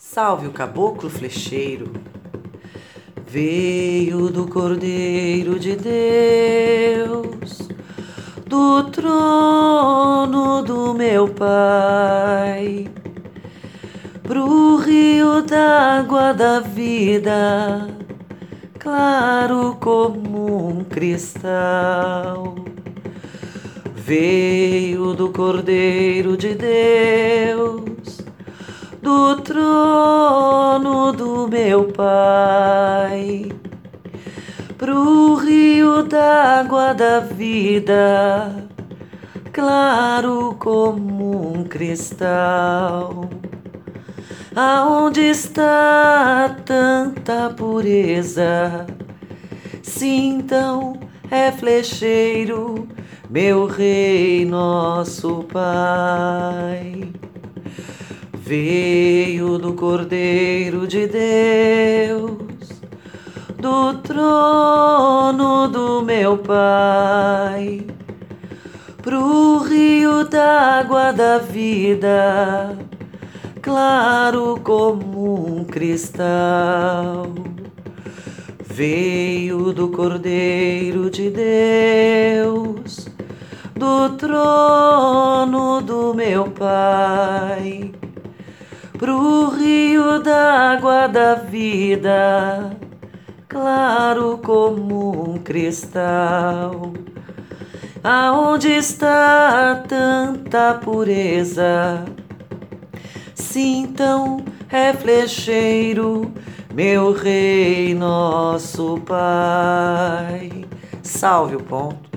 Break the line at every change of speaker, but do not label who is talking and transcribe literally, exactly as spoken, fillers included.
Salve o caboclo flecheiro, veio do Cordeiro de Deus, do trono do meu Pai, pro rio d'água da vida, claro como um cristal. Veio do Cordeiro de Deus, do trono do meu Pai, pro rio d'água da vida, claro como um cristal. Aonde está tanta pureza? Sim, então é flecheiro, meu rei, nosso Pai. Veio do Cordeiro de Deus, do trono do meu Pai, pro rio d'água da vida, claro como um cristal. Veio do Cordeiro de Deus, do trono do meu Pai, pro rio d'água da vida, claro como um cristal. Aonde está tanta pureza? Sim, então é flecheiro, meu rei, nosso Pai. Salve o ponto.